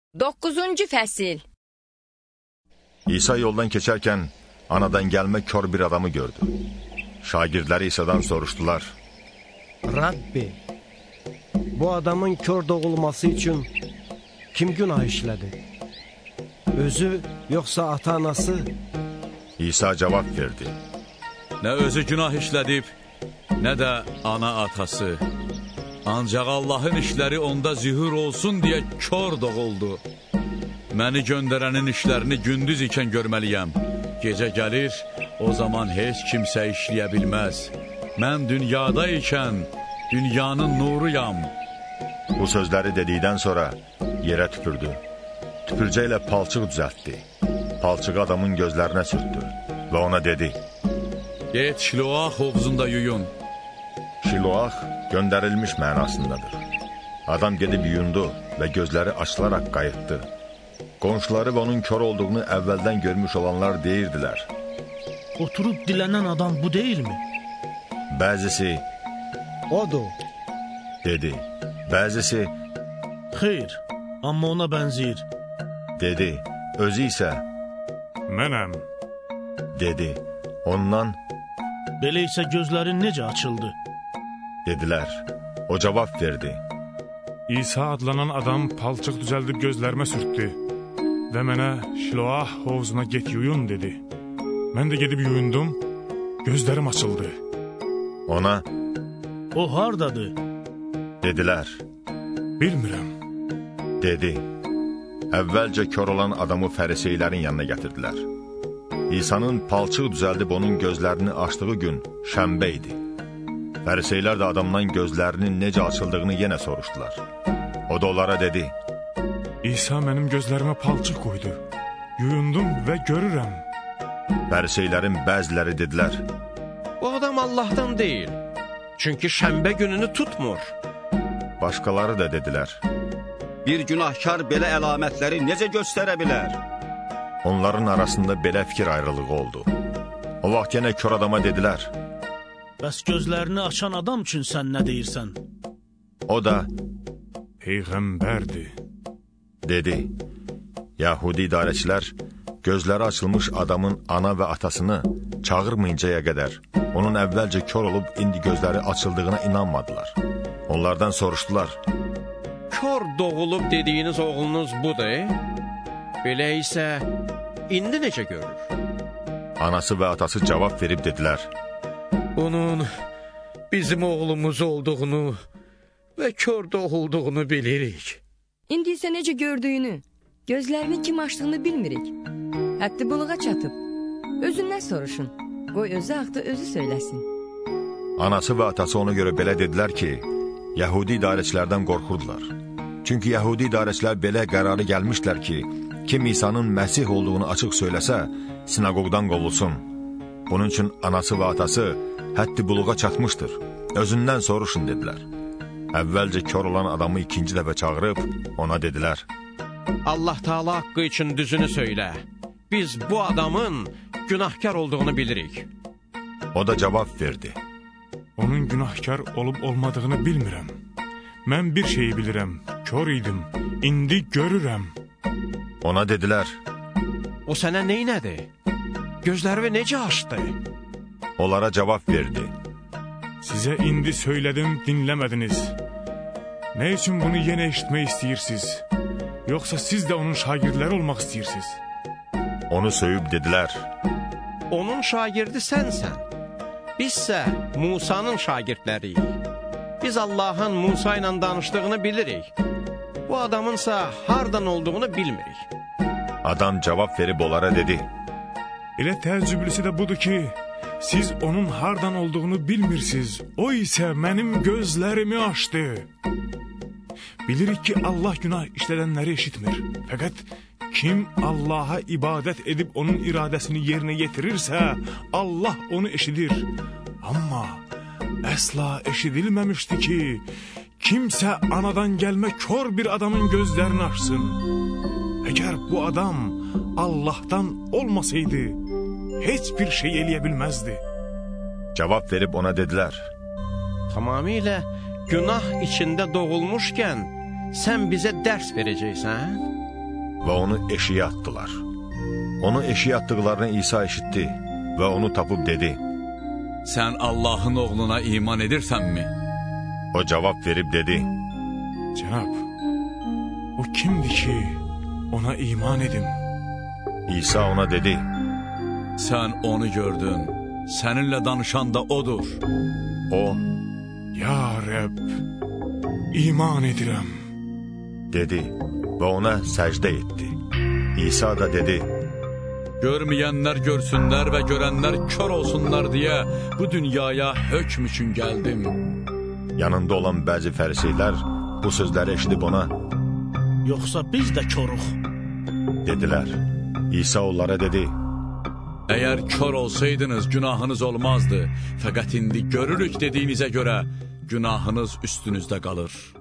9-cu fəsil. İsa yoldan keçərkən anadan gəlmə kör bir adamı gördü. Şagirdləri İsa'dan soruşdular. Rabbi, bu adamın kör doğulması üçün kim günah işlədi? Özü yoxsa ata-anası? İsa cavab verdi. Nə özü günah işlədib, nə də ana-atası. Ancaq Allahın işləri onda zühur olsun deyə kör doğuldu. Məni göndərənin işlərini gündüz ikən görməliyəm. Gecə gəlir, o zaman heç kimsə işləyə bilməz. Mən dünyada ikən dünyanın nuruyam. Bu sözləri dedikdən sonra yerə tüpürdü. Tüpürcəklə palçıq düzəltdi. Palçığı adamın gözlərinə sürtdü və ona dedi. Get Şiloah hovuzunda yuyun. Şiloah göndərilmiş mənasındadır. Adam gedib yuyundu və gözləri açılaraq qayıtdı. Qonşuları və onun kör olduğunu əvvəldən görmüş olanlar deyirdilər. Oturub dilənən adam bu deyilmi? Bəzisi, odur, dedi. Bəzisi, xeyr, amma ona bənzəyir, dedi. Özü isə, mənəm, dedi. Ondan, belə isə gözlərin necə açıldı? Dedilər. O cavab verdi. İsa adlanan adam palçıq düzəldib gözlərimə sürtdü və mənə Şiloah hovuzuna get yuyun dedi. Mən də gedib yuyundum, gözlərim açıldı. Ona, o hardadır? Dedilər. Bilmirəm, dedi. Əvvəlcə kör olan adamı fəriseylərin yanına gətirdilər. İsa'nın palçıq düzəldib onun gözlərini açdığı gün şənbə idi. Fəriseylər də adamdan gözlərinin necə açıldığını yenə soruşdular. O da onlara dedi. İsa mənim gözlərimə palçıq qoydu. Yuyundum və görürəm. Fəriseylərin bəziləri dedilər. Bu adam Allahdan deyil. Çünki şənbə gününü tutmur. Başqaları da dedilər. Bir günahkar belə əlamətləri necə göstərə bilər? Onların arasında belə fikir ayrılığı oldu. O vaxt yenə kör adama dedilər. Bəs gözlərini açan adam üçün sən nə deyirsən? O da, Peyğəmbərdir, dedi. Yahudi idarəçilər gözləri açılmış adamın ana və atasını çağırmayıncaya qədər onun əvvəlcə kör olub indi gözləri açıldığına inanmadılar. Onlardan soruşdular. Kör doğulub dediyiniz oğlunuz budur? Belə isə indi necə görür? Anası və atası cavab verib dedilər. Onun bizim oğlumuz olduğunu və kör doğulduğunu bilirik. İndi isə necə gördüyünü, gözlərini kim açdığını bilmirik. Həddi buluğa çatıb. Özündən soruşun. Qoy özü haqda özü söyləsin. Anası və atası ona görə belə dedilər ki, Yahudi idarəçilərdən qorxurdular. Çünki Yahudi idarəçilər belə qərarı gəlmişlər ki, kim İsa'nın Məsih olduğunu açıq söyləsə, sinagogdan qovulsun. Bunun üçün anası və atası həddi buluğa çatmışdır. Özündən soruşun, dedilər. Əvvəlcə kör olan adamı ikinci dəfə çağırıb ona dedilər. Allah Teala haqqı üçün düzünü söylə. Biz bu adamın günahkar olduğunu bilirik. O da cavab verdi. Onun günahkar olub olmadığını bilmirəm. Mən bir şeyi bilirəm, kör idim, indi görürəm. Ona dedilər. O sənə neynədi? Gözlərimi necə açdı? Onlara cavab verdi. Sizə indi söylədim, dinləmədiniz. Nə üçün bunu yenə eşitmək istəyirsiniz? Yoxsa siz də onun şagirdləri olmaq istəyirsiniz? Onu söyüb dedilər. Onun şagirdi sənsən. Bizsə Musa'nın şagirdləriyik. Biz Allahın Musa ilə danışdığını bilirik. Bu adamınsa hardan olduğunu bilmirik. Adam cavab verib onlara dedi. Elə təəccüblüsü də budur ki, siz onun hardan olduğunu bilmirsiniz. O isə mənim gözlərimi açdı. Bilirik ki, Allah günah işlədənləri eşitmir. Fəqət kim Allaha ibadət edib onun iradəsini yerinə yetirirsə, Allah onu eşidir. Amma əsla eşidilməmişdi ki, kimsə anadan gəlmə kör bir adamın gözlərini açsın. Əgər bu adam Allahdan olmasaydı, heç bir şey eləyə bilməzdi. Cavab verib ona dedilər. Tamamilə günah içində doğulmuşkən sən bizə dərs verəcəksən? və onu eşiyə atdılar. Onu eşiyə atdıqlarını İsa eşitdi və onu tapıb dedi: Sən Allahın oğluna iman edirsənmi? O cavab verib dedi: Cənab, o kimdir ki, ona iman edim? İsa ona dedi: Sən onu gördün, səninlə danışan da odur. O, Ya Rəbb, iman edirəm. dedi və ona səcdə etdi. İsa da dedi: Görməyənlər görsünlər və görənlər kör olsunlar deyə bu dünyaya hökm üçün gəldim. Yanında olan bəzi fəriseylər bu sözləri eşidib ona: Yoxsa biz də koruq. dedilər. İsa onlara dedi: Əgər kör olsaydınız günahınız olmazdı. Fəqət indi görürük dediyinizə görə günahınız üstünüzdə qalır.